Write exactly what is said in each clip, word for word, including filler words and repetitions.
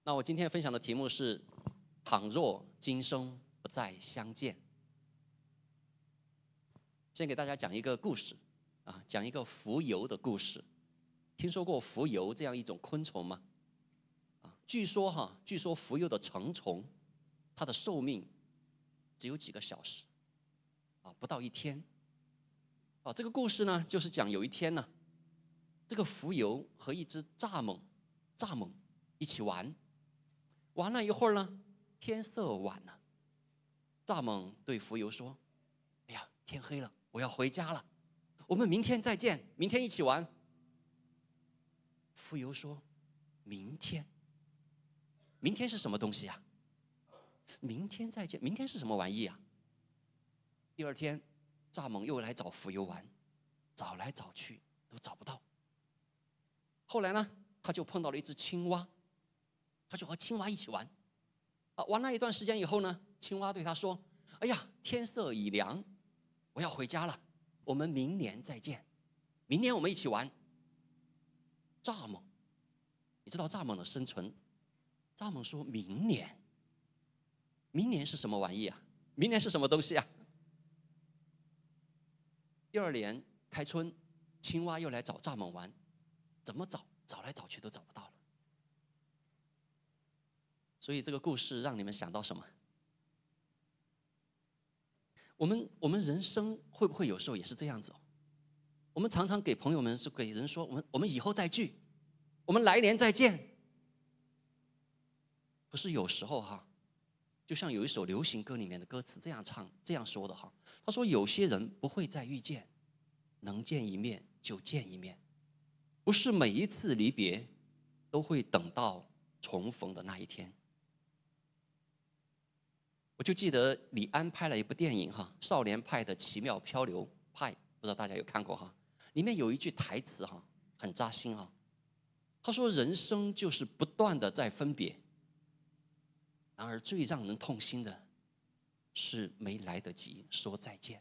那我今天分享的题目是：倘若今生不再相见。先给大家讲一个故事啊，讲一个蜉蝣的故事。听说过蜉蝣这样一种昆虫吗？啊，据说哈，据说蜉蝣的成虫，它的寿命只有几个小时，啊，不到一天。啊，这个故事呢，就是讲有一天呢，这个蜉蝣和一只蚱蜢，蚱蜢一起玩。玩了一会儿呢，天色晚了，蚱蜢对蜉蝣说：“哎呀，天黑了，我要回家了，我们明天再见，明天一起玩。”蜉蝣说：“明天？明天是什么东西呀？明天再见，明天是什么玩意啊？”第二天，蚱蜢又来找蜉蝣玩，找来找去都找不到。后来呢，他就碰到了一只青蛙。他就和青蛙一起玩，啊，玩了一段时间以后呢，青蛙对他说：“哎呀，天色已凉，我要回家了，我们明年再见，明年我们一起玩。”蚱蜢，你知道蚱蜢的生存？蚱蜢说：“明年，明年是什么玩意啊？明年是什么东西啊？”第二年开春，青蛙又来找蚱蜢玩，怎么找？找来找去都找不到了。所以这个故事让你们想到什么？我们我们人生会不会有时候也是这样子哦？我们常常给朋友们是给人说，我们我们以后再聚，我们来年再见。可是有时候哈，就像有一首流行歌里面的歌词这样唱这样说的哈，他说有些人不会再遇见，能见一面就见一面，不是每一次离别都会等到重逢的那一天。我就记得李安拍了一部电影哈，《少年派的奇妙漂流派》，不知道大家有看过哈？里面有一句台词哈，很扎心哈。他说：“人生就是不断的在分别，然而最让人痛心的是没来得及说再见。”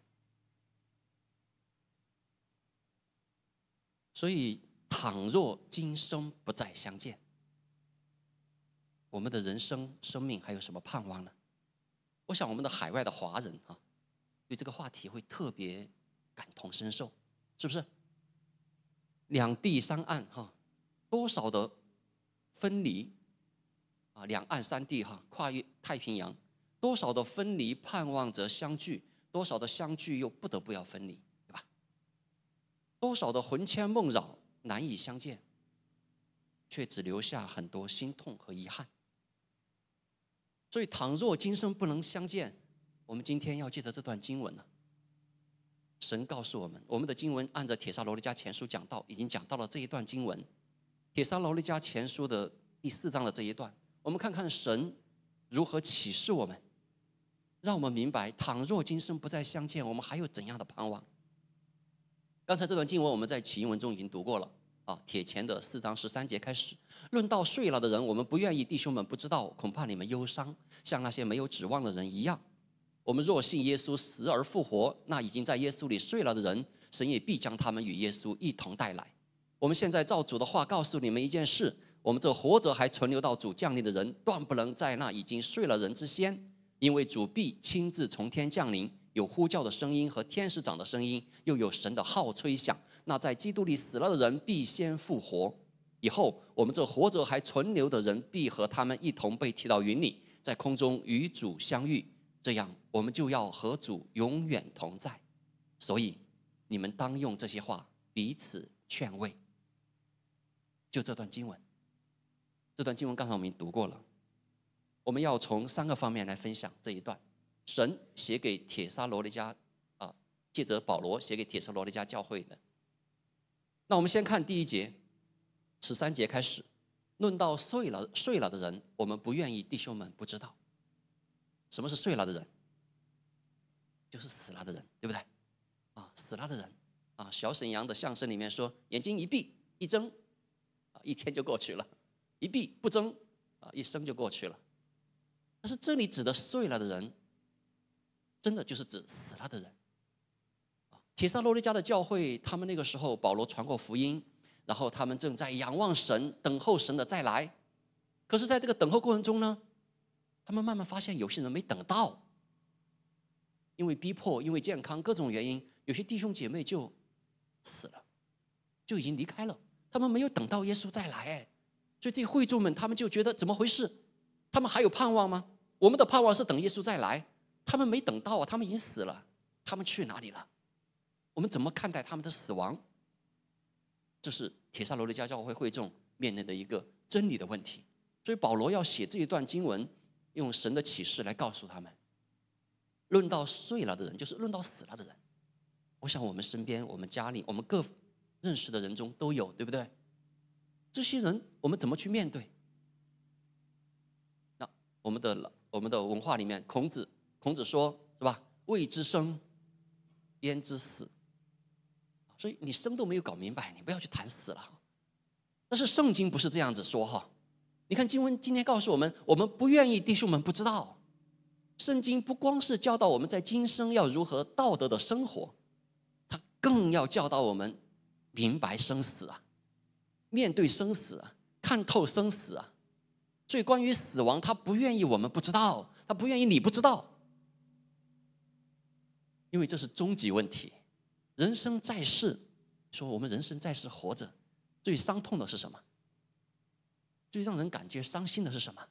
所以，倘若今生不再相见，我们的人生生命还有什么盼望呢？我想我们的海外的华人啊，对这个话题会特别感同身受，是不是？两地三岸哈，多少的分离啊，两岸三地哈，跨越太平洋，多少的分离盼望着相聚，多少的相聚又不得不要分离，对吧？多少的魂牵梦绕难以相见，却只留下很多心痛和遗憾。所以，倘若今生不能相见，我们今天要借着这段经文呢，神告诉我们，我们的经文按照帖撒罗尼迦前书讲到，已经讲到了这一段经文，帖撒罗尼迦前书的第四章的这一段，我们看看神如何启示我们，让我们明白，倘若今生不再相见，我们还有怎样的盼望？刚才这段经文我们在起因文中已经读过了。啊，帖前的四章十三节开始，论到睡了的人，我们不愿意弟兄们不知道，恐怕你们忧伤，像那些没有指望的人一样。我们若信耶稣死而复活，那已经在耶稣里睡了的人，神也必将他们与耶稣一同带来。我们现在照主的话告诉你们一件事：我们这活着还存留到主降临的人，断不能在那已经睡了人之先，因为主必亲自从天降临。有呼叫的声音和天使长的声音，又有神的号吹响。那在基督里死了的人必先复活，以后我们这活着还存留的人必和他们一同被提到云里，在空中与主相遇，这样我们就要和主永远同在。所以你们当用这些话彼此劝慰。就这段经文，这段经文刚才我们读过了，我们要从三个方面来分享这一段。神写给帖撒罗尼迦啊，借着保罗写给帖撒罗尼迦教会的。那我们先看第一节，十三节开始，论到睡了睡了的人，我们不愿意弟兄们不知道。什么是睡了的人？就是死了的人，对不对？啊，死了的人啊，小沈阳的相声里面说，眼睛一闭一睁，啊，一天就过去了；一闭不睁，啊，一生就过去了。但是这里指的睡了的人，真的就是指死了的人。帖撒罗尼迦的教会，他们那个时候保罗传过福音，然后他们正在仰望神，等候神的再来。 可是在这个等候过程中呢，他们慢慢发现有些人没等到，因为逼迫，因为健康各种原因，有些弟兄姐妹就死了，就已经离开了。他们没有等到耶稣再来，哎，所以这些会众们他们就觉得怎么回事？他们还有盼望吗？我们的盼望是等耶稣再来，他们没等到啊，他们已经死了，他们去哪里了？我们怎么看待他们的死亡？这是帖撒罗尼迦教会会众面临的一个真理的问题。所以保罗要写这一段经文，用神的启示来告诉他们，论到睡了的人，就是论到死了的人。我想我们身边、我们家里、我们各认识的人中都有，对不对？这些人我们怎么去面对？那我们的我们的文化里面，孔子孔子说是吧？未知生，焉知死？所以你生都没有搞明白，你不要去谈死了。但是圣经不是这样子说哈。你看经文今天告诉我们，我们不愿意弟兄们不知道。圣经不光是教导我们在今生要如何道德的生活，它更要教导我们明白生死啊，面对生死啊，看透生死啊。所以关于死亡，他不愿意我们不知道，他不愿意你不知道，因为这是终极问题。人生在世，说我们人生在世活着，最伤痛的是什么？最让人感觉伤心的是什么？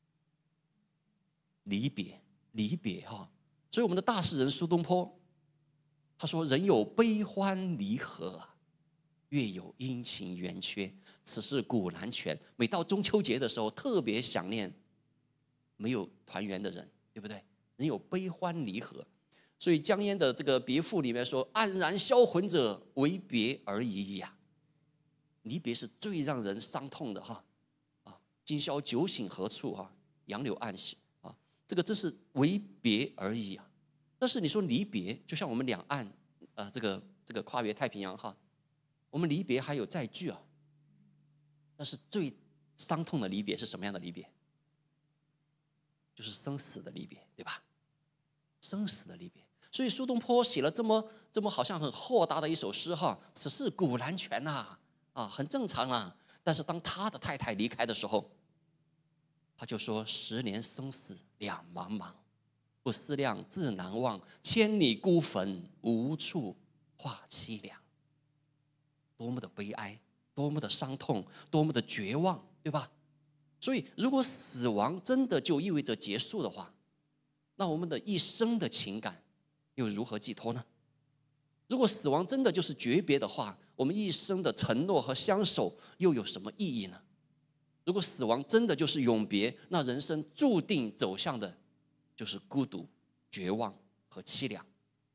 离别，离别哈。所以我们的大诗人苏东坡，他说：“人有悲欢离合，月有阴晴圆缺，此事古难全。”每到中秋节的时候，特别想念没有团圆的人，对不对？人有悲欢离合。所以江淹的这个别赋里面说：“黯然销魂者，为别而已呀。”离别是最让人伤痛的哈。啊，今宵酒醒何处啊？杨柳暗写啊，这个真是为别而已啊。但是你说离别，就像我们两岸呃这个这个跨越太平洋哈，我们离别还有载具啊。但是最伤痛的离别是什么样的离别？就是生死的离别，对吧？生死的离别。所以苏东坡写了这么这么好像很豁达的一首诗哈，此事古难全呐，啊，很正常啊。但是当他的太太离开的时候，他就说：“十年生死两茫茫，不思量，自难忘。千里孤坟，无处话凄凉。”多么的悲哀，多么的伤痛，多么的绝望，对吧？所以，如果死亡真的就意味着结束的话，那我们的一生的情感又如何寄托呢？如果死亡真的就是诀别的话，我们一生的承诺和相守又有什么意义呢？如果死亡真的就是永别，那人生注定走向的就是孤独、绝望和凄凉。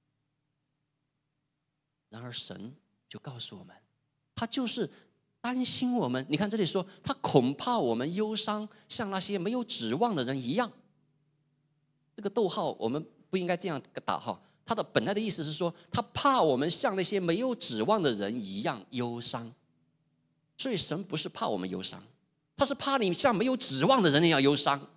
然而神就告诉我们，他就是担心我们。你看这里说，他恐怕我们忧伤，像那些没有指望的人一样。这个逗号我们不应该这样打哈，他的本来的意思是说，他怕我们像那些没有指望的人一样忧伤。所以神不是怕我们忧伤，他是怕你像没有指望的人一样忧伤。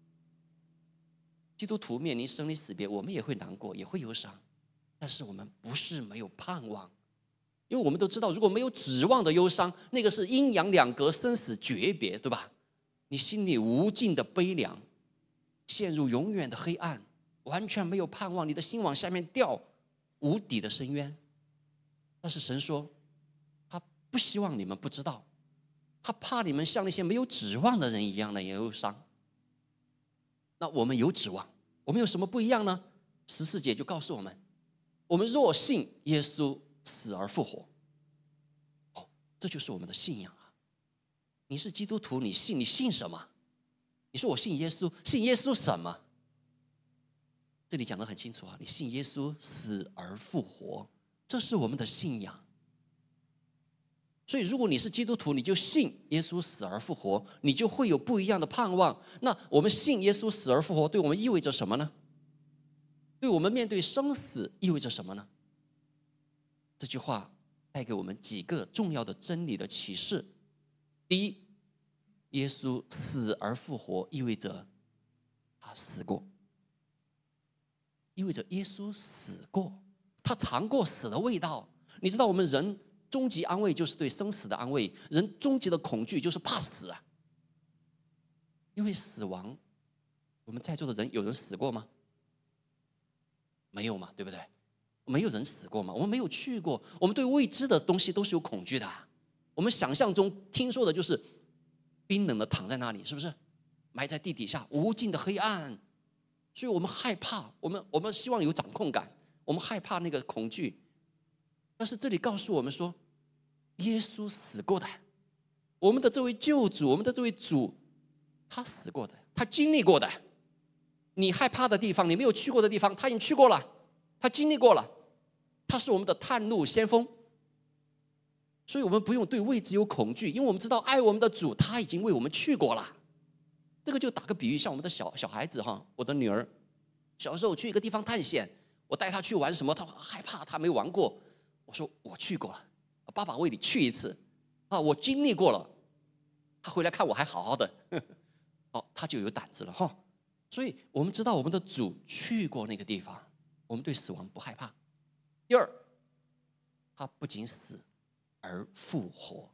基督徒面临生离死别，我们也会难过，也会忧伤，但是我们不是没有盼望。因为我们都知道，如果没有指望的忧伤，那个是阴阳两隔、生死诀别，对吧？你心里无尽的悲凉，陷入永远的黑暗，完全没有盼望，你的心往下面掉，无底的深渊。但是神说，他不希望你们不知道，他怕你们像那些没有指望的人一样的忧伤。那我们有指望，我们有什么不一样呢？十四节就告诉我们，我们若信耶稣死而复活，哦，这就是我们的信仰啊！你是基督徒，你信你信什么？你说我信耶稣，信耶稣什么？这里讲得很清楚啊，你信耶稣死而复活，这是我们的信仰。所以如果你是基督徒，你就信耶稣死而复活，你就会有不一样的盼望。那我们信耶稣死而复活，对我们意味着什么呢？对我们面对生死意味着什么呢？这句话带给我们几个重要的真理的启示。第一，耶稣死而复活意味着他死过，意味着耶稣死过，他尝过死的味道。你知道我们人终极安慰就是对生死的安慰，人终极的恐惧就是怕死啊。 因为死亡，我们在座的人有人死过吗？没有嘛，对不对？没有人死过嘛，我们没有去过，我们对未知的东西都是有恐惧的。我们想象中听说的就是冰冷的躺在那里，是不是？埋在地底下，无尽的黑暗，所以我们害怕，我们我们希望有掌控感，我们害怕那个恐惧。但是这里告诉我们说，耶稣死过的，我们的这位救主，我们的这位主，他死过的，他经历过的。你害怕的地方，你没有去过的地方，他已经去过了，他经历过了，他是我们的探路先锋。所以我们不用对未知有恐惧，因为我们知道爱我们的主他已经为我们去过了。这个就打个比喻，像我们的小小孩子哈，我的女儿小时候去一个地方探险，我带她去玩什么，她害怕，她没玩过。我说我去过了，爸爸为你去一次啊，我经历过了。她回来看我还好好的，哦，她就有胆子了哈。所以我们知道我们的主去过那个地方，我们对死亡不害怕。第二，他不仅死而复活。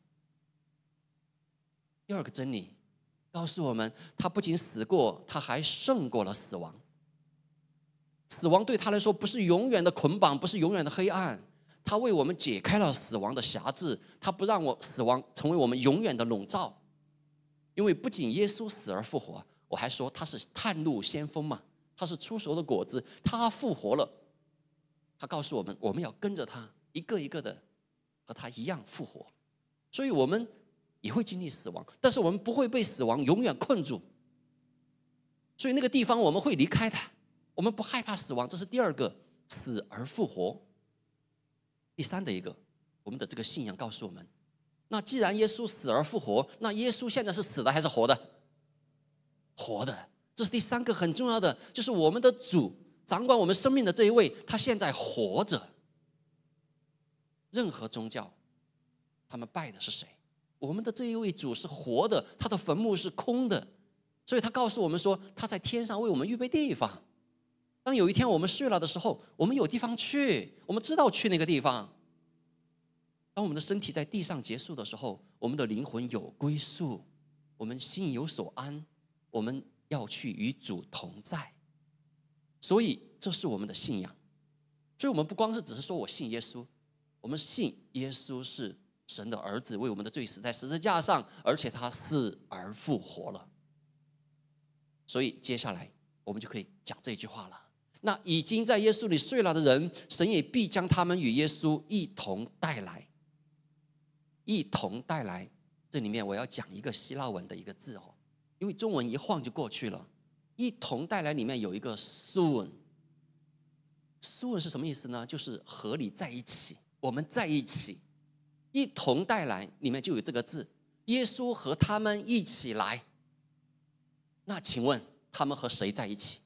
第二个真理告诉我们，他不仅死过，他还胜过了死亡。死亡对他来说不是永远的捆绑，不是永远的黑暗，他为我们解开了死亡的辖制，他不让我死亡成为我们永远的笼罩。因为不仅耶稣死而复活，我还说他是探路先锋嘛，他是出熟的果子，他复活了，他告诉我们，我们要跟着他，一个一个的和他一样复活。所以我们也会经历死亡，但是我们不会被死亡永远困住。所以那个地方我们会离开它，我们不害怕死亡，这是第二个，死而复活。第三的一个，我们的这个信仰告诉我们，那既然耶稣死而复活，那耶稣现在是死的还是活的？活的。这是第三个很重要的，就是我们的主掌管我们生命的这一位，他现在活着。任何宗教他们拜的是谁？我们的这一位主是活的，他的坟墓是空的，所以他告诉我们说，他在天上为我们预备地方。当有一天我们睡了的时候，我们有地方去，我们知道去那个地方。当我们的身体在地上结束的时候，我们的灵魂有归宿，我们心有所安，我们要去与主同在。所以这是我们的信仰。所以我们不光是只是说我信耶稣，我们信耶稣是神的儿子，为我们的罪死在十字架上，而且他死而复活了。所以接下来我们就可以讲这句话了，那已经在耶稣里睡了的人，神也必将他们与耶稣一同带来。一同带来，这里面我要讲一个希腊文的一个字哦，因为中文一晃就过去了。一同带来里面有一个 soon， soon 是什么意思呢？就是和你在一起，我们在一起。一同带来里面就有这个字，耶稣和他们一起来。那请问他们和谁在一起？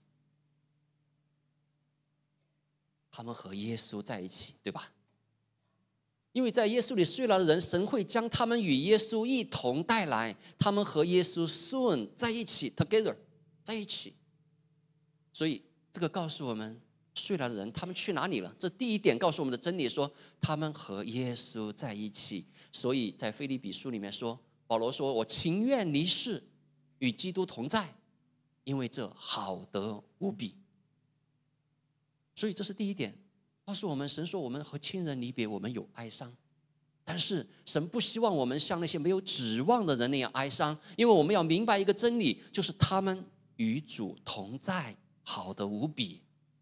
他们和耶稣在一起，对吧？因为在耶稣里睡了的人，神会将他们与耶稣一同带来，他们和耶稣 soon 在一起 together 在一起。所以这个告诉我们，睡了的人他们去哪里了？这第一点告诉我们的真理说，他们和耶稣在一起。所以在腓立比书里面说，保罗说，我情愿离世与基督同在，因为这好得无比。所以这是第一点，告诉我们，神说我们和亲人离别，我们有哀伤，但是神不希望我们像那些没有指望的人那样哀伤，因为我们要明白一个真理，就是他们与主同在，好得无比。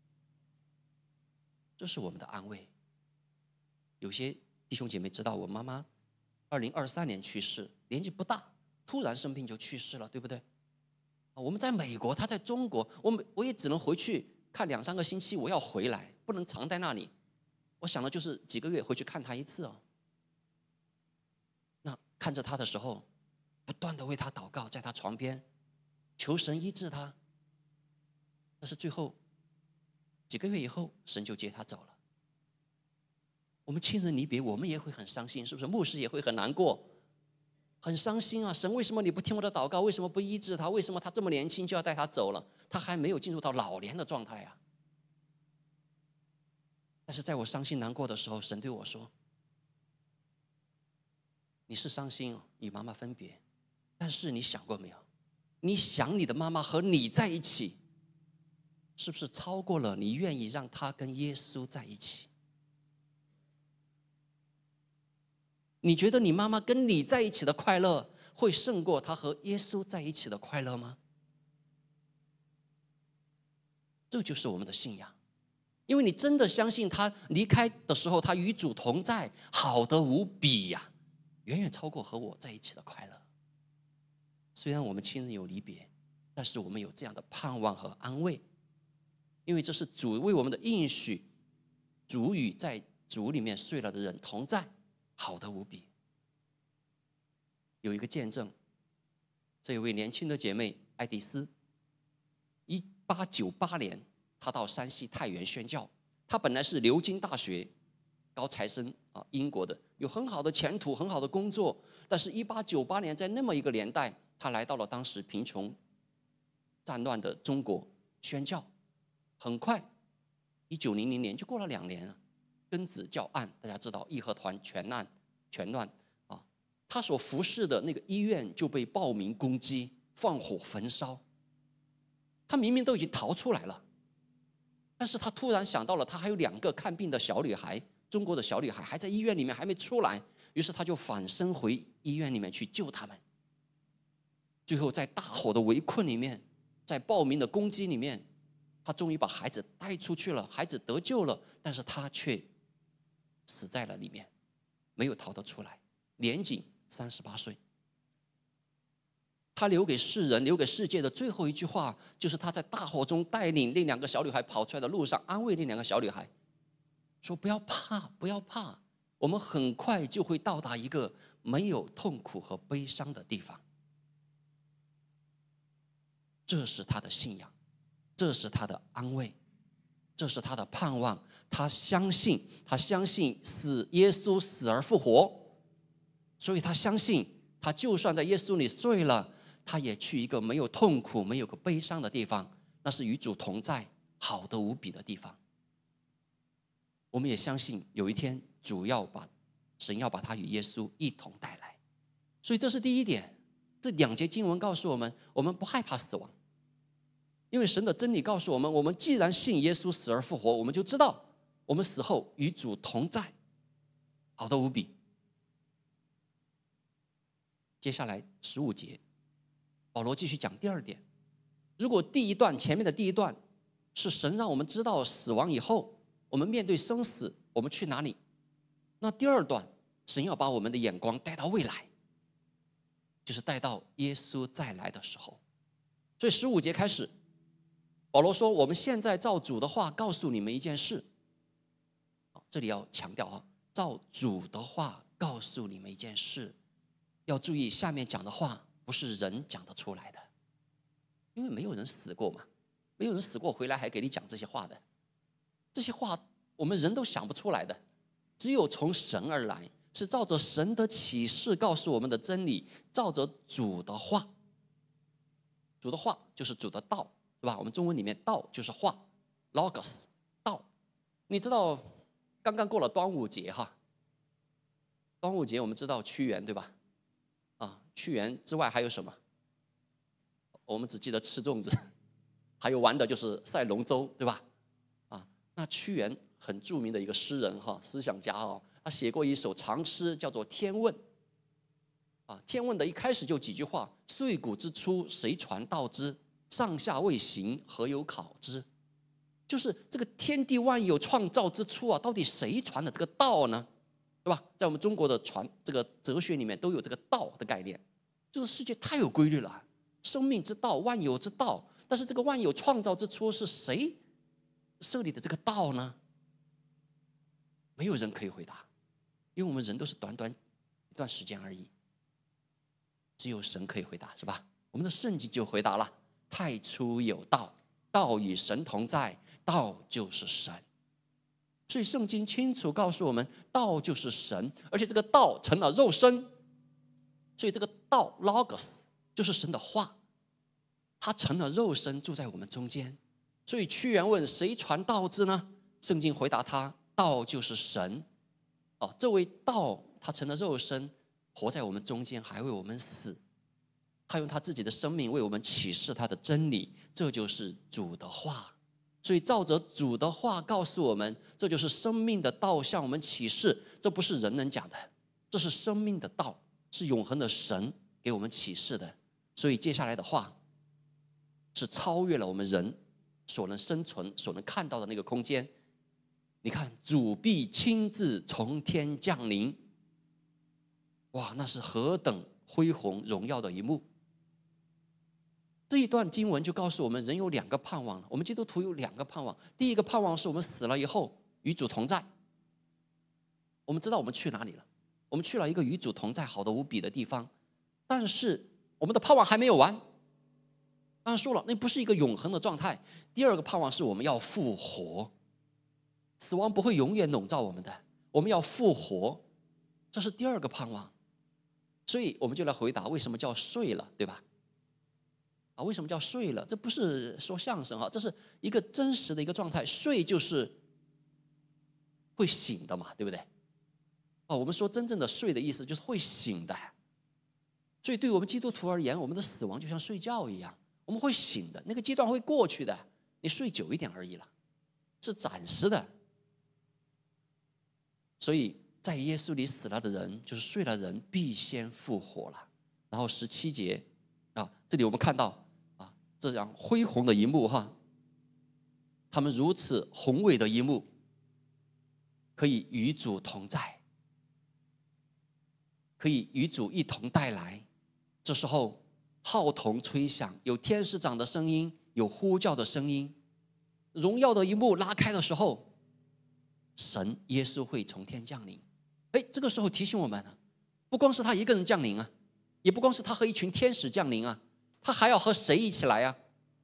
这是我们的安慰。有些弟兄姐妹知道，我妈妈二零二三年去世，年纪不大，突然生病就去世了，对不对？我们在美国，她在中国，我们我也只能回去看两三个星期，我要回来，不能藏在那里。我想的就是几个月回去看她一次哦。那看着她的时候，不断的为她祷告，在她床边求神医治她。但是最后几个月以后，神就接她走了。我们亲人离别，我们也会很伤心，是不是？牧师也会很难过，很伤心啊！神为什么你不听我的祷告？为什么不医治他？为什么他这么年轻就要带他走了？他还没有进入到老年的状态啊！但是在我伤心难过的时候，神对我说：“你是伤心与妈妈分别，但是你想过没有？ 你想你的妈妈和你在一起，是不是超过了你愿意让她跟耶稣在一起？你觉得你妈妈跟你在一起的快乐会胜过她和耶稣在一起的快乐吗？这就是我们的信仰。因为你真的相信他离开的时候，他与主同在，好得无比呀、啊，远远超过和我在一起的快乐。虽然我们亲人有离别，但是我们有这样的盼望和安慰，因为这是主为我们的应许，主与在主里面睡了的人同在，好得无比。有一个见证，这位年轻的姐妹爱迪丝，一八九八年。他到山西太原宣教，他本来是牛津大学高材生啊，英国的，有很好的前途，很好的工作。但是，一八九八年在那么一个年代，他来到了当时贫穷、战乱的中国宣教。很快，一九零零年就过了两年啊，庚子教案大家知道，义和团全案全乱啊，他所服侍的那个医院就被暴民攻击，放火焚烧。他明明都已经逃出来了。但是他突然想到了，他还有两个看病的小女孩，中国的小女孩还在医院里面还没出来，于是他就返身回医院里面去救他们。最后在大火的围困里面，在暴民的攻击里面，他终于把孩子带出去了，孩子得救了，但是他却死在了里面，没有逃得出来，年仅三十八岁。他留给世人、留给世界的最后一句话，就是他在大火中带领那两个小女孩跑出来的路上，安慰那两个小女孩，说：“不要怕，不要怕，我们很快就会到达一个没有痛苦和悲伤的地方。”这是他的信仰，这是他的安慰，这是他的盼望。他相信，他相信死耶稣死而复活，所以他相信，他就算在耶稣里睡了，他也去一个没有痛苦、没有个悲伤的地方，那是与主同在、好得无比的地方。我们也相信，有一天主要把神要把他与耶稣一同带来。所以这是第一点。这两节经文告诉我们，我们不害怕死亡，因为神的真理告诉我们，我们既然信耶稣死而复活，我们就知道我们死后与主同在，好得无比。接下来十五节，保罗继续讲第二点。如果第一段前面的第一段是神让我们知道死亡以后我们面对生死我们去哪里，那第二段神要把我们的眼光带到未来，就是带到耶稣再来的时候。所以十五节开始，保罗说：“我们现在照主的话告诉你们一件事。”这里要强调啊，照主的话告诉你们一件事。要注意下面讲的话不是人讲得出来的，因为没有人死过嘛，没有人死过回来还给你讲这些话的。这些话我们人都想不出来的，只有从神而来，是照着神的启示告诉我们的真理，照着主的话。主的话就是主的道，对吧？我们中文里面道就是话 ，logos 道。你知道刚刚过了端午节哈，端午节我们知道屈原，对吧？啊，屈原之外还有什么？我们只记得吃粽子，还有玩的就是赛龙舟，对吧？啊，那屈原很著名的一个诗人哈，思想家哦，他写过一首长诗叫做《天问》。啊，《天问》的一开始就几句话：“岁古之初，谁传道之？上下未形，何有考之？”就是这个天地万有创造之初啊，到底谁传的这个道呢？对吧？在我们中国的传这个哲学里面都有这个道的概念，就是世界太有规律了，生命之道、万有之道。但是这个万有创造之初是谁设立的这个道呢？没有人可以回答，因为我们人都是短短一段时间而已，只有神可以回答，是吧？我们的圣经就回答了：太初有道，道与神同在，道就是神。所以圣经清楚告诉我们，道就是神，而且这个道成了肉身。所以这个道 logos 就是神的话，它成了肉身住在我们中间。所以屈原问：“谁传道之呢？”圣经回答他：“道就是神。”哦，这位道他成了肉身，活在我们中间，还为我们死。 他用他自己的生命为我们启示他的真理，这就是主的话。所以照着主的话告诉我们，这就是生命的道向我们启示，这不是人能讲的，这是生命的道，是永恒的神给我们启示的。所以接下来的话是超越了我们人所能生存所能看到的那个空间。你看，主必亲自从天降临，哇，那是何等恢宏荣耀的一幕。这一段经文就告诉我们，人有两个盼望了。我们基督徒有两个盼望，第一个盼望是我们死了以后与主同在。我们知道我们去哪里了，我们去了一个与主同在好得无比的地方。但是我们的盼望还没有完，刚才说了，那不是一个永恒的状态。第二个盼望是我们要复活，死亡不会永远笼罩我们的，我们要复活，这是第二个盼望。所以我们就来回答为什么叫睡了，对吧？啊，为什么叫睡了？这不是说相声哈，这是一个真实的一个状态。睡就是会醒的嘛，对不对？哦，我们说真正的睡的意思就是会醒的。所以对我们基督徒而言，我们的死亡就像睡觉一样，我们会醒的，那个阶段会过去的，你睡久一点而已了，是暂时的。所以在耶稣里死了的人，就是睡了的人，必先复活了。然后十七节啊，这里我们看到啊，这样恢宏的一幕哈，他们如此宏伟的一幕，可以与主同在，可以与主一同带来。这时候号筒吹响，有天使长的声音，有呼叫的声音，荣耀的一幕拉开的时候，神耶稣会从天降临。哎，这个时候提醒我们，不光是他一个人降临啊，也不光是他和一群天使降临啊，他还要和谁一起来啊？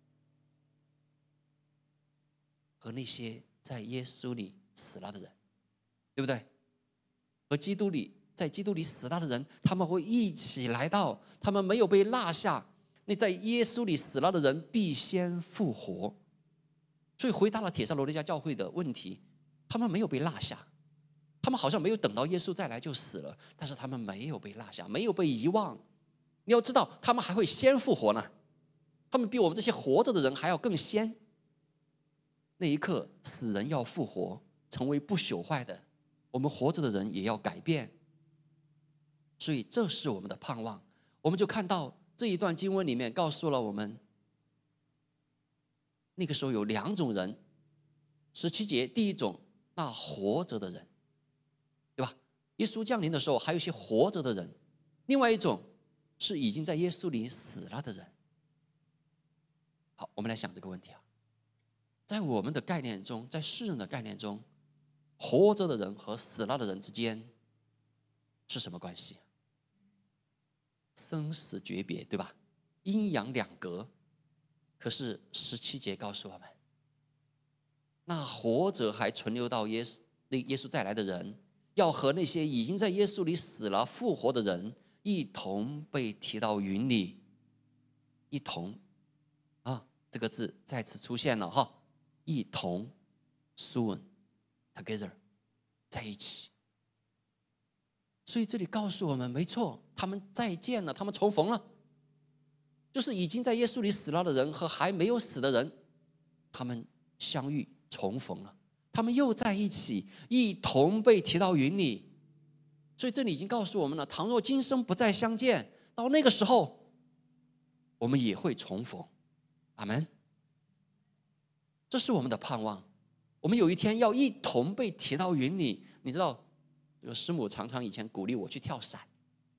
和那些在耶稣里死了的人，对不对？和基督里在基督里死了的人，他们会一起来到，他们没有被落下。那在耶稣里死了的人必先复活。所以回答了帖撒罗尼迦教会的问题，他们没有被落下，他们好像没有等到耶稣再来就死了，但是他们没有被落下，没有被遗忘。你要知道，他们还会先复活呢，他们比我们这些活着的人还要更先。那一刻，死人要复活，成为不朽坏的，我们活着的人也要改变。所以这是我们的盼望。我们就看到这一段经文里面告诉了我们，那个时候有两种人。十七节，第一种，那活着的人，对吧？耶稣降临的时候还有一些活着的人。另外一种是已经在耶稣里死了的人。好，我们来想这个问题啊，在我们的概念中，在世人的概念中，活着的人和死了的人之间是什么关系？生死诀别，对吧？阴阳两隔。可是十七节告诉我们，那活着还存留到耶稣那耶稣再来的人，要和那些已经在耶稣里死了复活的人一同被提到云里。一同啊，这个字再次出现了哈，一同 soon together 在一起。所以这里告诉我们，没错，他们再见了，他们重逢了，就是已经在耶稣里死了的人和还没有死的人，他们相遇重逢了，他们又在一起，一同被提到云里。所以这里已经告诉我们了，倘若今生不再相见，到那个时候我们也会重逢。阿们。这是我们的盼望，我们有一天要一同被提到云里。你知道这个师母常常以前鼓励我去跳伞，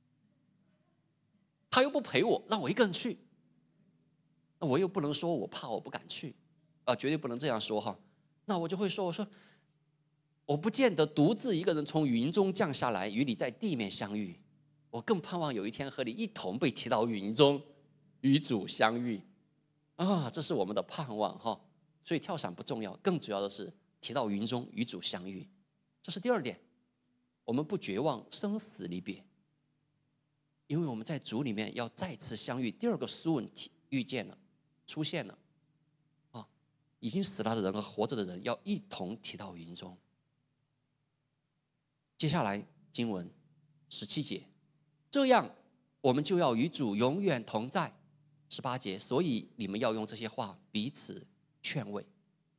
她又不陪我，让我一个人去，那我又不能说我怕我不敢去啊，绝对不能这样说哈。那我就会说，我说我不见得独自一个人从云中降下来与你在地面相遇，我更盼望有一天和你一同被提到云中与主相遇啊，这是我们的盼望哈。所以跳伞不重要，更主要的是提到云中与主相遇。这是第二点，我们不绝望生死离别，因为我们在主里面要再次相遇。第二个soon遇见了，出现了啊，已经死了的人和活着的人要一同提到云中。接下来经文十七节，这样我们就要与主永远同在。十八节，所以你们要用这些话彼此劝慰。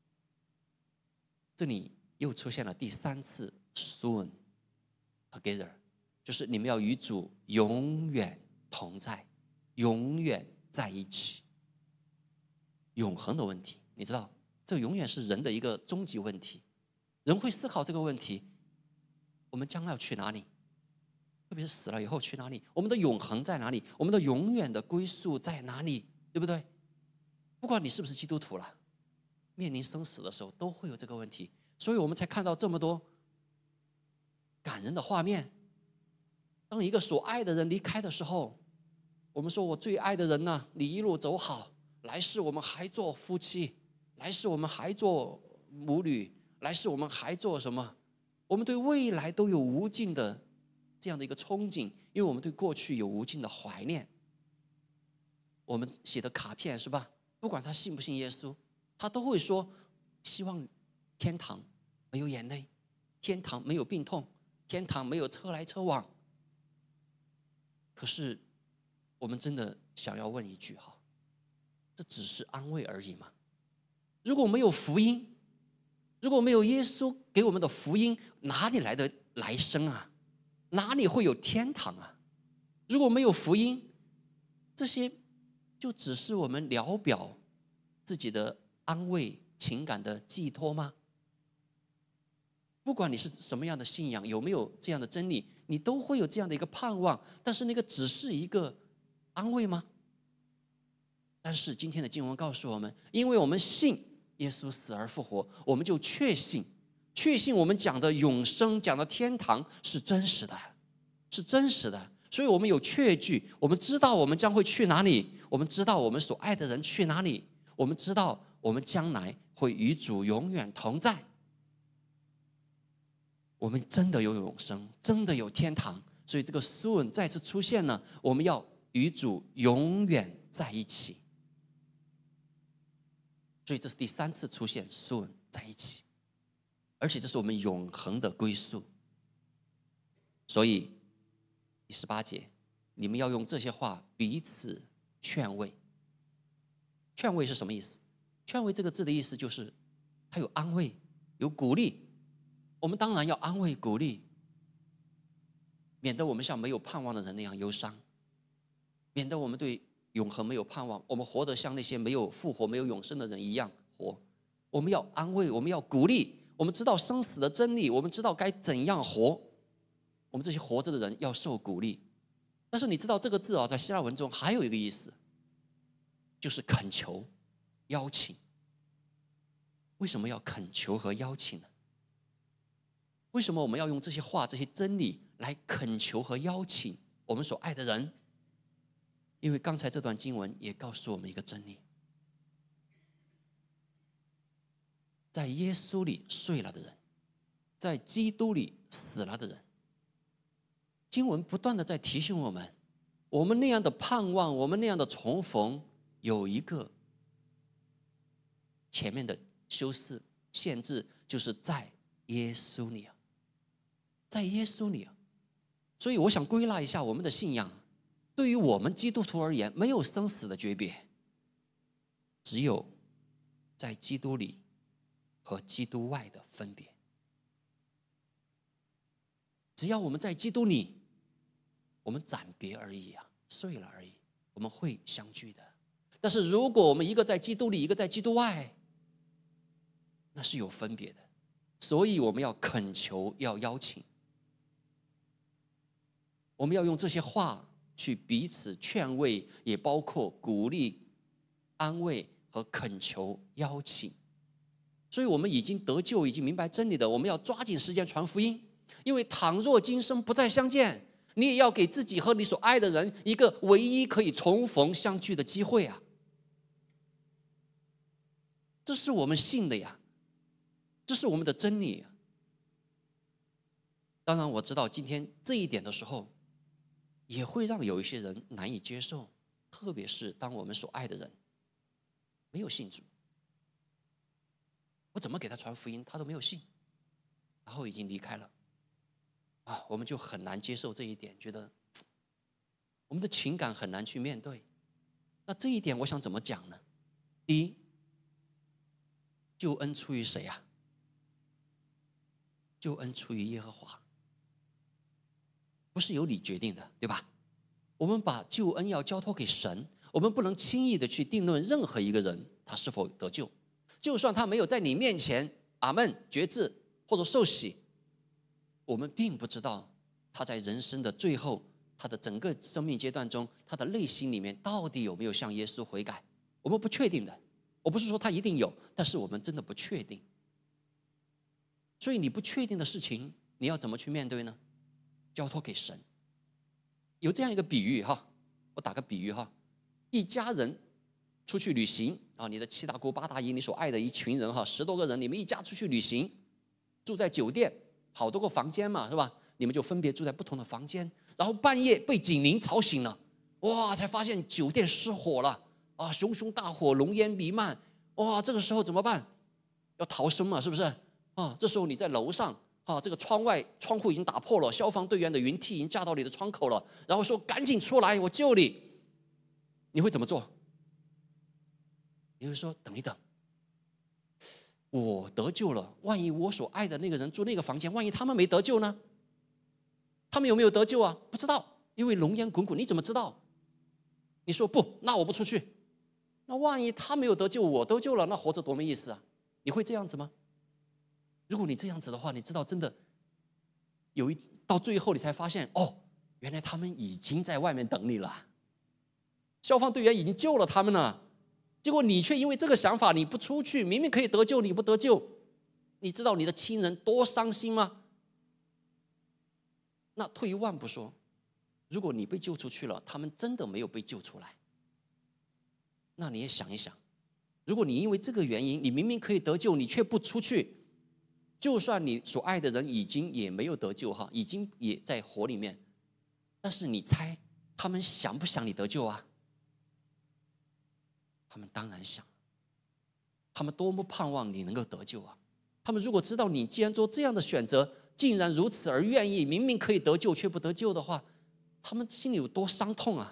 这里又出现了第三次 soon together， 就是你们要与主永远同在，永远在一起。永恒的问题，你知道，这永远是人的一个终极问题。人会思考这个问题：我们将要去哪里？特别是死了以后去哪里？我们的永恒在哪里？我们的永远的归宿在哪里？对不对？不管你是不是基督徒了，面临生死的时候都会有这个问题，所以我们才看到这么多感人的画面。当一个所爱的人离开的时候，我们说我最爱的人呢，你一路走好，来世我们还做夫妻，来世我们还做母女，来世我们还做什么？我们对未来都有无尽的这样的一个憧憬，因为我们对过去有无尽的怀念。我们写的卡片是吧？不管他信不信耶稣，他都会说希望天堂没有眼泪，天堂没有病痛，天堂没有车来车往。可是我们真的想要问一句哈，这只是安慰而已吗？如果没有福音，如果没有耶稣给我们的福音，哪里来的来生啊？哪里会有天堂啊？如果没有福音，这些就只是我们聊表自己的安慰情感的寄托吗？不管你是什么样的信仰，有没有这样的真理，你都会有这样的一个盼望，但是那个只是一个安慰吗？但是今天的经文告诉我们，因为我们信耶稣死而复活，我们就确信确信我们讲的永生，讲的天堂是真实的，是真实的。所以我们有确据，我们知道我们将会去哪里，我们知道我们所爱的人去哪里，我们知道我们将来会与主永远同在。我们真的有永生，真的有天堂，所以这个 soon 再次出现了，我们要与主永远在一起。所以这是第三次出现 soon 在一起，而且这是我们永恒的归宿。所以第十八节，你们要用这些话彼此劝慰。劝慰是什么意思？劝慰这个字的意思就是它有安慰，有鼓励。我们当然要安慰鼓励，免得我们像没有盼望的人那样忧伤，免得我们对永恒没有盼望，我们活得像那些没有复活没有永生的人一样活。我们要安慰，我们要鼓励，我们知道生死的真理，我们知道该怎样活，我们这些活着的人要受鼓励。但是你知道这个字啊，在希腊文中还有一个意思，就是恳求邀请。为什么要恳求和邀请呢？为什么我们要用这些话这些真理来恳求和邀请我们所爱的人？因为刚才这段经文也告诉我们一个真理，在耶稣里睡了的人，在基督里死了的人，经文不断的在提醒我们，我们那样的盼望，我们那样的重逢，有一个前面的修饰限制，就是在耶稣里啊，在耶稣里啊。所以我想归纳一下我们的信仰，对于我们基督徒而言，没有生死的诀别，只有在基督里和基督外的分别。只要我们在基督里，我们暂别而已啊，睡了而已，我们会相聚的。但是如果我们一个在基督里，一个在基督外，那是有分别的。所以我们要恳求，要邀请，我们要用这些话去彼此劝慰，也包括鼓励、安慰和恳求、邀请。所以我们已经得救，已经明白真理的，我们要抓紧时间传福音。因为倘若今生不再相见，你也要给自己和你所爱的人一个唯一可以重逢相聚的机会啊！这是我们信的呀，这是我们的真理啊。当然我知道今天这一点的时候，也会让有一些人难以接受，特别是当我们所爱的人没有信主，我怎么给他传福音，他都没有信，然后已经离开了啊，我们就很难接受这一点，觉得我们的情感很难去面对。那这一点我想怎么讲呢？第一，救恩出于谁啊？救恩出于耶和华，不是由你决定的，对吧？我们把救恩要交托给神，我们不能轻易的去定论任何一个人他是否得救，就算他没有在你面前阿们决志或者受洗，我们并不知道他在人生的最后，他的整个生命阶段中，他的内心里面到底有没有向耶稣悔改，我们不确定的。我不是说他一定有，但是我们真的不确定。所以你不确定的事情，你要怎么去面对呢？交托给神。有这样一个比喻哈，我打个比喻哈，一家人出去旅行啊，你的七大姑八大姨，你所爱的一群人哈，十多个人，你们一家出去旅行，住在酒店，好多个房间嘛，是吧？你们就分别住在不同的房间，然后半夜被警铃吵醒了，哇，才发现酒店失火了啊，熊熊大火，浓烟弥漫，哇，这个时候怎么办？要逃生嘛，是不是？啊，这时候你在楼上啊，这个窗外窗户已经打破了，消防队员的云梯已经架到你的窗口了，然后说赶紧出来，我救你。你会怎么做？你会说等一等，我得救了，万一我所爱的那个人住那个房间，万一他们没得救呢？他们有没有得救啊？不知道，因为浓烟滚滚，你怎么知道？你说不，那我不出去。那万一他没有得救，我得救了，那活着多没意思啊！你会这样子吗？如果你这样子的话，你知道真的有一到最后你才发现，哦，原来他们已经在外面等你了，消防队员已经救了他们了，结果你却因为这个想法你不出去，明明可以得救你不得救，你知道你的亲人多伤心吗？那退一万步说，如果你被救出去了，他们真的没有被救出来，那你也想一想，如果你因为这个原因，你明明可以得救，你却不出去，就算你所爱的人已经也没有得救哈，已经也在火里面，但是你猜他们想不想你得救啊？他们当然想，他们多么盼望你能够得救啊！他们如果知道你既然做这样的选择，竟然如此而愿意，明明可以得救却不得救的话，他们心里有多伤痛啊！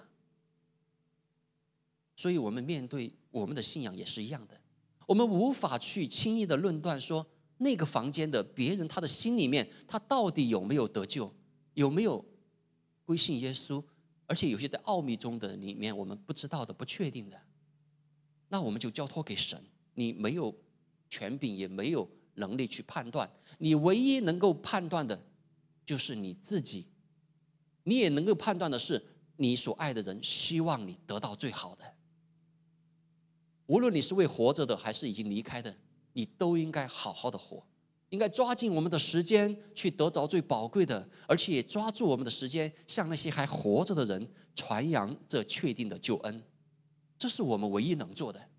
所以我们面对我们的信仰也是一样的，我们无法去轻易的论断说那个房间的别人他的心里面他到底有没有得救，有没有归信耶稣，而且有些在奥秘中的里面我们不知道的不确定的，那我们就交托给神，你没有权柄也没有能力去判断，你唯一能够判断的就是你自己，你也能够判断的是你所爱的人希望你得到最好的，无论你是为活着的还是已经离开的，你都应该好好的活，应该抓紧我们的时间去得着最宝贵的，而且也抓住我们的时间向那些还活着的人传扬这确定的救恩，这是我们唯一能做的。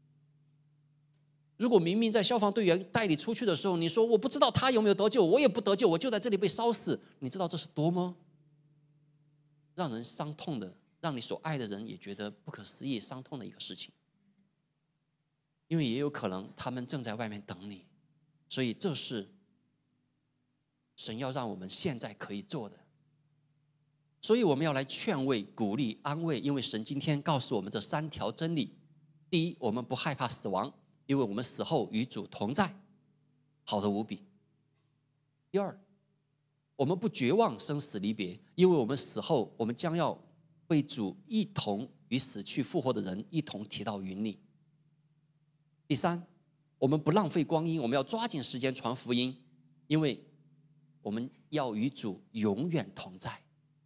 如果明明在消防队员带你出去的时候，你说我不知道他有没有得救，我也不得救，我就在这里被烧死，你知道这是多么让人伤痛的，让你所爱的人也觉得不可思议伤痛的一个事情。因为也有可能他们正在外面等你，所以这是神要让我们现在可以做的。所以我们要来劝慰、鼓励、安慰，因为神今天告诉我们这三条真理。第一，我们不害怕死亡，因为我们死后与主同在，好得无比。第二，我们不绝望生死离别，因为我们死后我们将要被主一同与死去复活的人一同提到云里。第三，我们不浪费光阴，我们要抓紧时间传福音，因为我们要与主永远同在。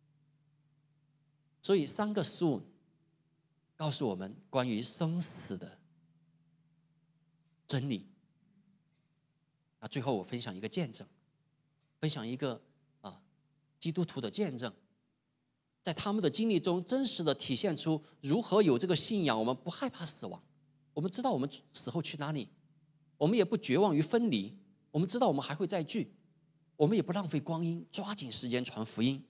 所以三个书文告诉我们关于生死的真理。那最后我分享一个见证，分享一个啊基督徒的见证，在他们的经历中真实的体现出如何有这个信仰，我们不害怕死亡，我们知道我们死后去哪里，我们也不绝望于分离，我们知道我们还会再聚，我们也不浪费光阴，抓紧时间传福音。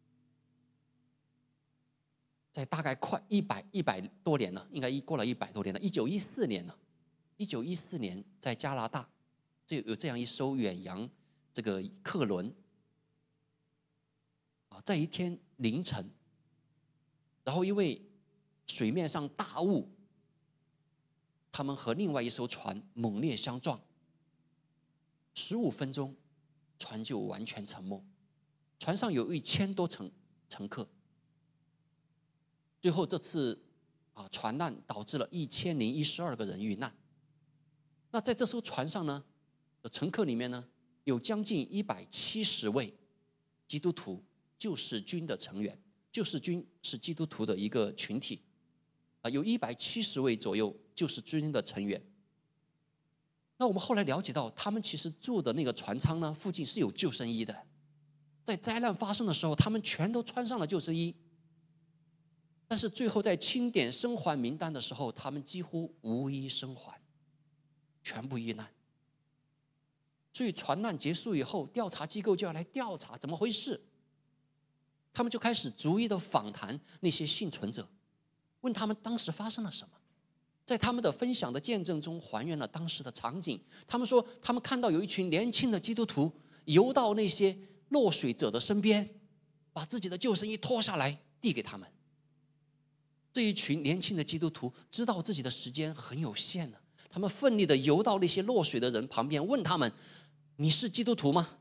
在大概快一百一百多年了，应该过了一百多年了，一九一四年了，一九一四年在加拿大，就有这样一艘远洋这个客轮啊，在一天凌晨然后因为水面上大雾，他们和另外一艘船猛烈相撞，十五分钟，船就完全沉没。船上有一千多乘乘客。最后这次啊船难导致了一千零一十二个人遇难。那在这艘船上呢，乘客里面呢，有将近一百七十位基督徒救世军的成员。救世军是基督徒的一个群体，啊，有一百七十位左右救世军的成员。那我们后来了解到，他们其实住的那个船舱呢，附近是有救生衣的。在灾难发生的时候，他们全都穿上了救生衣。但是最后在清点生还名单的时候，他们几乎无一生还，全部遇难。所以船难结束以后，调查机构就要来调查怎么回事。他们就开始逐一的访谈那些幸存者，问他们当时发生了什么。在他们的分享的见证中，还原了当时的场景。他们说，他们看到有一群年轻的基督徒游到那些落水者的身边，把自己的救生衣脱下来递给他们。这一群年轻的基督徒知道自己的时间很有限了，他们奋力的游到那些落水的人旁边，问他们：“你是基督徒吗？”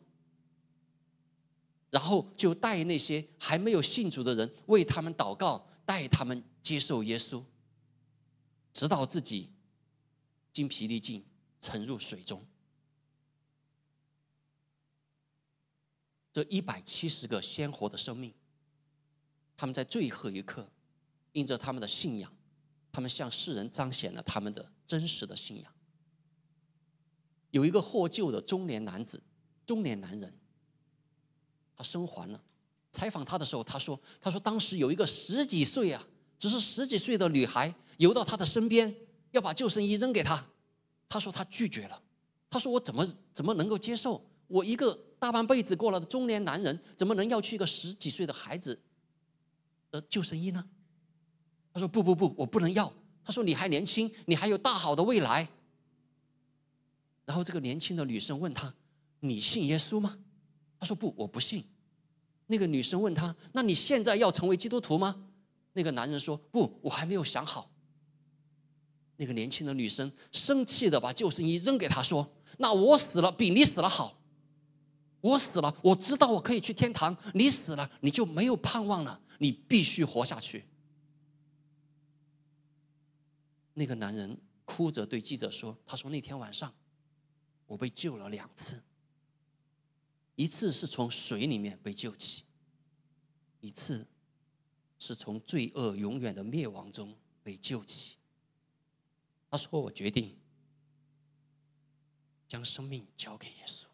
然后就带那些还没有信主的人，为他们祷告，带他们接受耶稣，直到自己精疲力尽，沉入水中。这一百七十个鲜活的生命，他们在最后一刻，因着他们的信仰，他们向世人彰显了他们的真实的信仰。有一个获救的中年男子，中年男人，他生还了。采访他的时候，他说：“他说当时有一个十几岁啊，只是十几岁的女孩游到他的身边，要把救生衣扔给他。他说他拒绝了。他说我怎么怎么能够接受？我一个大半辈子过了的中年男人，怎么能要去一个十几岁的孩子的救生衣呢？”他说：“不不不，我不能要。”他说：“你还年轻，你还有大好的未来。”然后这个年轻的女生问他：“你信耶稣吗？”他说：“不，我不信。”那个女生问他：“那你现在要成为基督徒吗？”那个男人说：“不，我还没有想好。”那个年轻的女生生气的把救生衣扔给他，说：“那我死了比你死了好。我死了，我知道我可以去天堂，你死了你就没有盼望了，你必须活下去。”那个男人哭着对记者说：“他说那天晚上我被救了两次，一次是从水里面被救起，一次是从罪恶永远的灭亡中被救起。”他说：“我决定将生命交给耶稣。”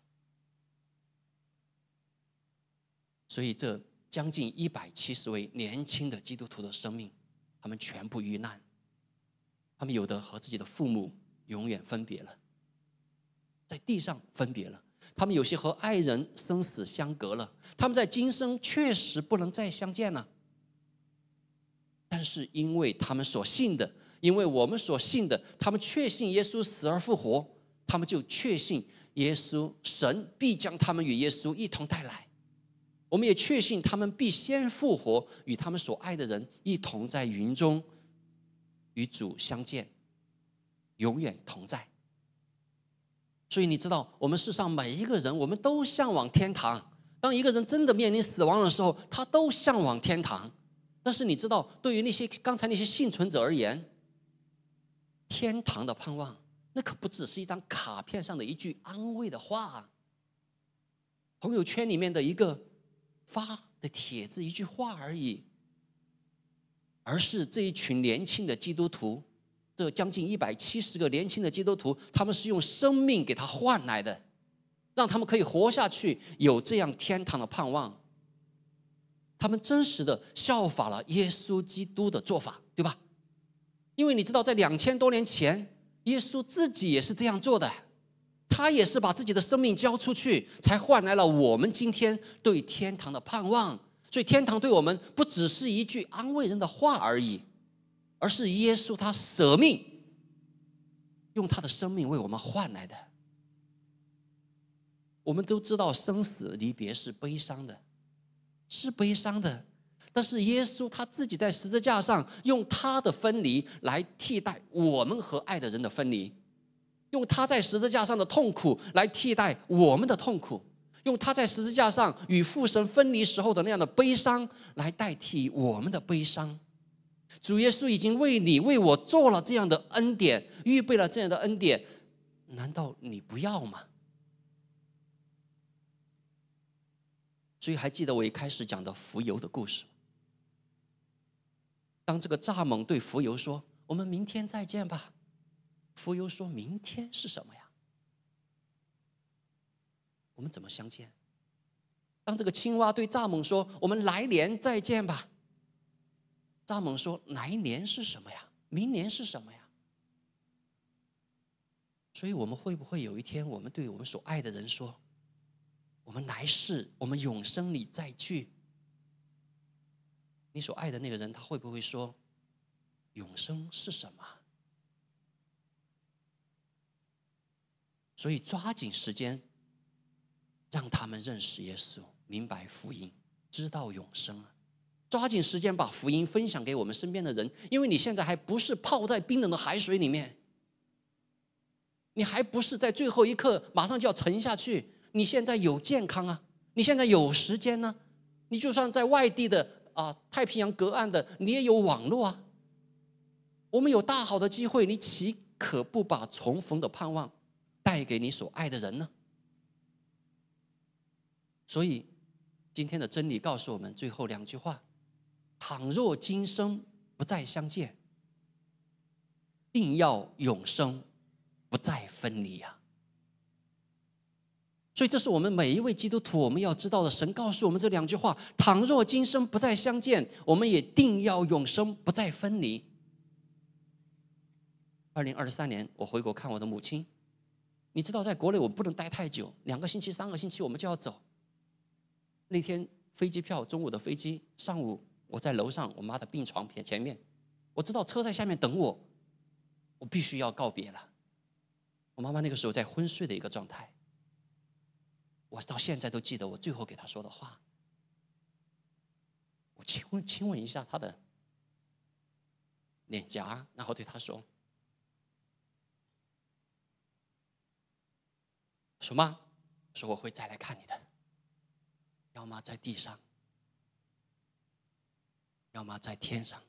所以这将近一百七十位年轻的基督徒的生命，他们全部遇难。他们有的和自己的父母永远分别了，在地上分别了。他们有些和爱人生死相隔了，他们在今生确实不能再相见了。但是因为他们所信的，因为我们所信的，他们确信耶稣死而复活，他们就确信耶稣，神必将他们与耶稣一同带来。我们也确信他们必先复活，与他们所爱的人一同在云中与主相见，永远同在。所以你知道，我们世上每一个人，我们都向往天堂。当一个人真的面临死亡的时候，他都向往天堂。但是你知道，对于那些刚才那些幸存者而言，天堂的盼望，那可不只是一张卡片上的一句安慰的话，朋友圈里面的一个发的帖子，一句话而已。而是这一群年轻的基督徒，这将近一百七十个年轻的基督徒，他们是用生命给他换来的，让他们可以活下去，有这样天堂的盼望。他们真实的效法了耶稣基督的做法，对吧？因为你知道，在两千多年前，耶稣自己也是这样做的，他也是把自己的生命交出去，才换来了我们今天对天堂的盼望。所以天堂对我们不只是一句安慰人的话而已，而是耶稣他舍命，用他的生命为我们换来的。我们都知道生死离别是悲伤的，是悲伤的， 但是耶稣他自己在十字架上用他的分离来替代我们和爱的人的分离，用他在十字架上的痛苦来替代我们的痛苦，用他在十字架上与父神分离时候的那样的悲伤来代替我们的悲伤。主耶稣已经为你为我做了这样的恩典，预备了这样的恩典，难道你不要吗？所以还记得我一开始讲的浮游的故事，当这个蚱蜢对浮游说我们明天再见吧，浮游说明天是什么呀？我们怎么相见？当这个青蛙对蚱蜢说我们来年再见吧，蚱蜢说来年是什么呀？明年是什么呀？所以我们会不会有一天我们对我们所爱的人说我们来世我们永生里再聚？你所爱的那个人他会不会说永生是什么？所以抓紧时间让他们认识耶稣，明白福音，知道永生啊！抓紧时间把福音分享给我们身边的人，因为你现在还不是泡在冰冷的海水里面，你还不是在最后一刻马上就要沉下去，你现在有健康啊，你现在有时间呢、啊，你就算在外地的啊太平洋隔岸的，你也有网络啊。我们有大好的机会，你岂可不把重逢的盼望带给你所爱的人呢？所以今天的真理告诉我们最后两句话：倘若今生不再相见，定要永生不再分离啊！所以这是我们每一位基督徒我们要知道的。神告诉我们这两句话：倘若今生不再相见，我们也定要永生不再分离。二零二三年我回国看我的母亲，你知道在国内我不能待太久，两个星期三个星期我们就要走。那天飞机票，中午的飞机，上午我在楼上我妈的病床前面，我知道车在下面等我，我必须要告别了。我妈妈那个时候在昏睡的一个状态，我到现在都记得我最后给她说的话。我亲吻亲吻一下她的脸颊，然后对她说：“说妈，说我会再来看你的，要么在地上，要么在天上。”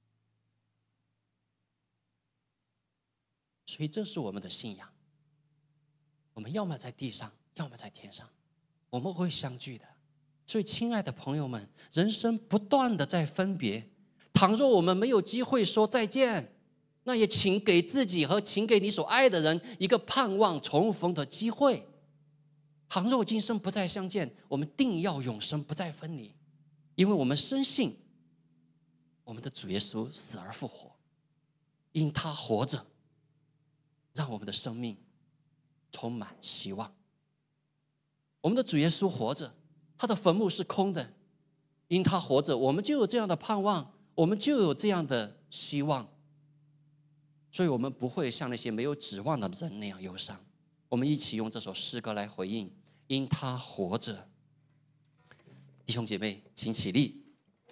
所以这是我们的信仰，我们要么在地上，要么在天上，我们会相聚的。所以亲爱的朋友们，人生不断的在分别，倘若我们没有机会说再见，那也请给自己和请给你所爱的人一个盼望重逢的机会。倘若今生不再相见，我们定要永生不再分离，因为我们深信我们的主耶稣死而复活，因他活着让我们的生命充满希望。我们的主耶稣活着，他的坟墓是空的，因他活着，我们就有这样的盼望，我们就有这样的希望。所以我们不会像那些没有指望的人那样忧伤。我们一起用这首诗歌来回应：因他活着。弟兄姐妹请起立。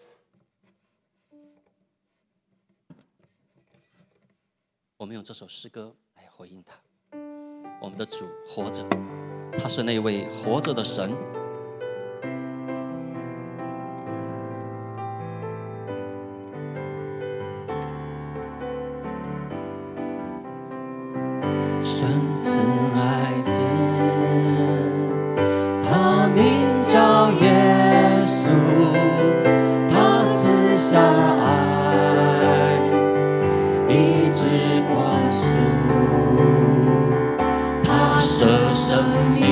我们用这首诗歌来回应他。我们的主活着，他是那位活着的神。 神赐爱子，他名叫耶稣，他赐下爱，医治宽恕，他舍生命，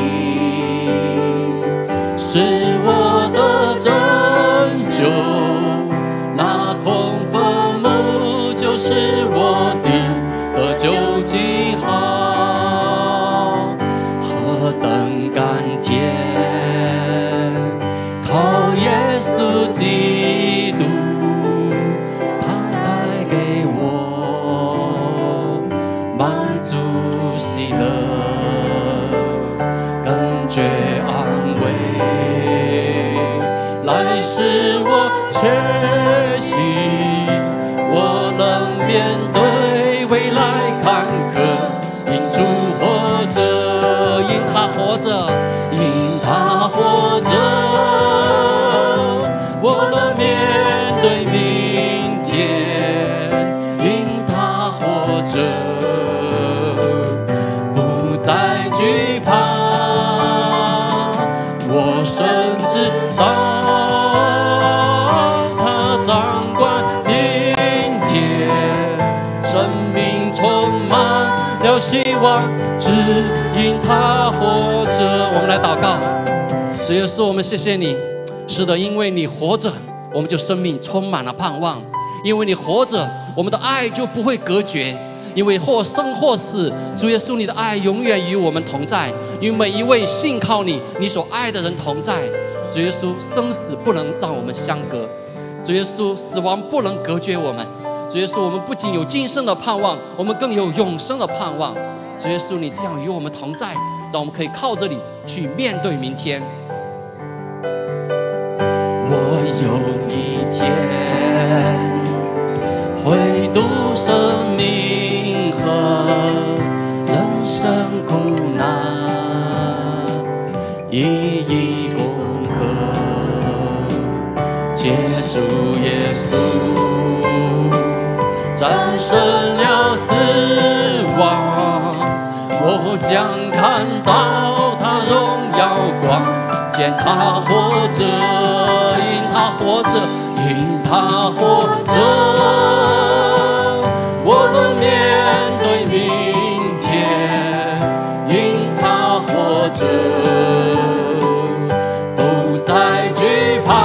是我的拯救。那空坟墓就是我的得救记号。何等刻，因主活着， 因他活着， 因他活着，我能面对明天，因他活着，不再惧怕，我甚至道他掌管明天，生命充满了希望，只因他活着。 我们来祷告。主耶稣，我们谢谢你，是的，因为你活着，我们就生命充满了盼望；因为你活着，我们的爱就不会隔绝；因为或生或死，主耶稣，你的爱永远与我们同在，与每一位信靠你、你所爱的人同在。主耶稣，生死不能让我们相隔；主耶稣，死亡不能隔绝我们。主耶稣，我们不仅有今生的盼望，我们更有永生的盼望。主耶稣，你这样与我们同在，让我们可以靠着你去面对明天。 我有一天会度生命和人生苦难，一一攻克，借助耶稣战胜了死亡，我将看到他荣耀光，见他活着，因他活着，因他活着，我能面对明天，因他活着，不再惧怕，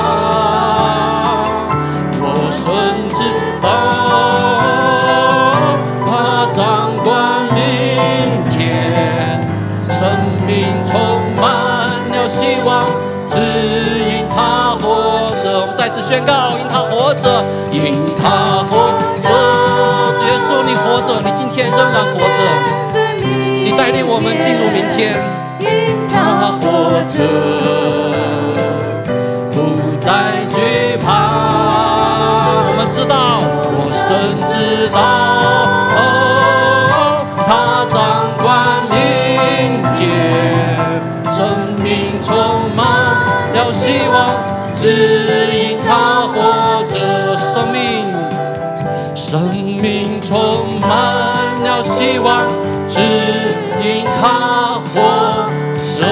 我甚至道他掌管明天，生命充满了希望，只因他活着。我们再次宣告，因他活着，因他活着。主耶稣，你活着，你今天仍然活着，你带领我们进入明天。因他活着，不再惧怕。我们知道，我深知道，哦，他掌管明天，生命充满了希望，只因他活着，生命，生命充满了希望，只因他活着。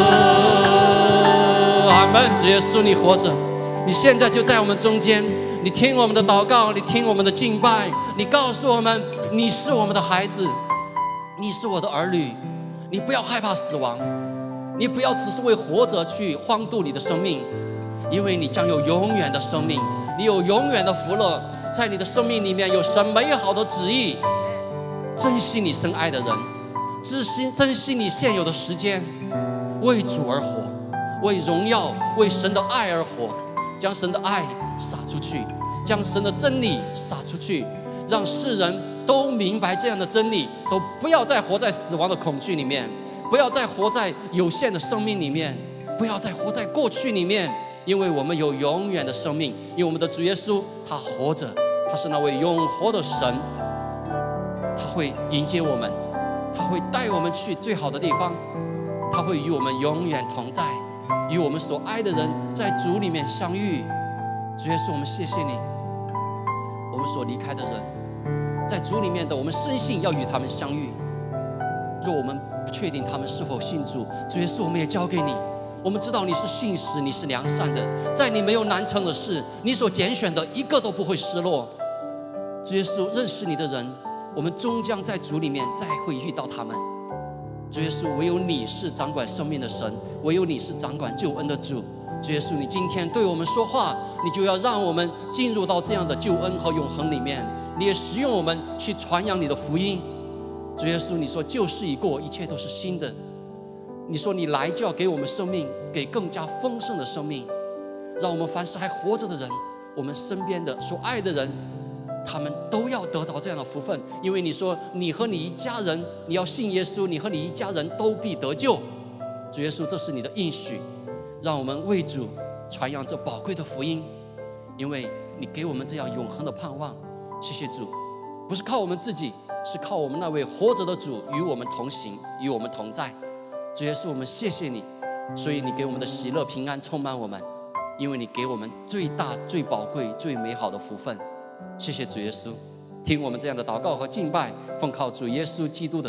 阿们。主耶稣，你活着，你现在就在我们中间，你听我们的祷告，你听我们的敬拜，你告诉我们，你是我们的孩子，你是我的儿女，你不要害怕死亡，你不要只是为活着去荒度你的生命，因为你将有永远的生命，你有永远的福乐，在你的生命里面有神美好的旨意。珍惜你深爱的人，珍惜珍惜你现有的时间，为主而活，为荣耀，为神的爱而活，将神的爱撒出去，将神的真理撒出去，让世人都明白这样的真理，都不要再活在死亡的恐惧里面，不要再活在有限的生命里面，不要再活在过去里面，因为我们有永远的生命，因为我们的主耶稣他活着，他是那位永活的神，他会迎接我们，他会带我们去最好的地方，他会与我们永远同在，与我们所爱的人在主里面相遇。主耶稣，我们谢谢你，我们所离开的人在主里面的，我们深信要与他们相遇。若我们不确定他们是否信主，主耶稣，我们也交给你。我们知道你是信实，你是良善的，在你没有难成的事，你所拣选的一个都不会失落。主耶稣，认识你的人，我们终将在主里面再会遇到他们。主耶稣，唯有你是掌管生命的神，唯有你是掌管救恩的主。主耶稣，你今天对我们说话，你就要让我们进入到这样的救恩和永恒里面，你也使用我们去传扬你的福音。主耶稣，你说旧事已过，一切都是新的。你说你来就要给我们生命，给更加丰盛的生命，让我们凡是还活着的人，我们身边的所爱的人，他们都要得到这样的福分。因为你说你和你一家人，你要信耶稣，你和你一家人都必得救。主耶稣，这是你的应许，让我们为主传扬这宝贵的福音，因为你给我们这样永恒的盼望。谢谢主，不是靠我们自己， 是靠我们那位活着的主与我们同行，与我们同在。主耶稣，我们谢谢你，所以你给我们的喜乐平安充满我们，因为你给我们最大、最宝贵、最美好的福分。谢谢主耶稣，听我们这样的祷告和敬拜，奉靠主耶稣基督的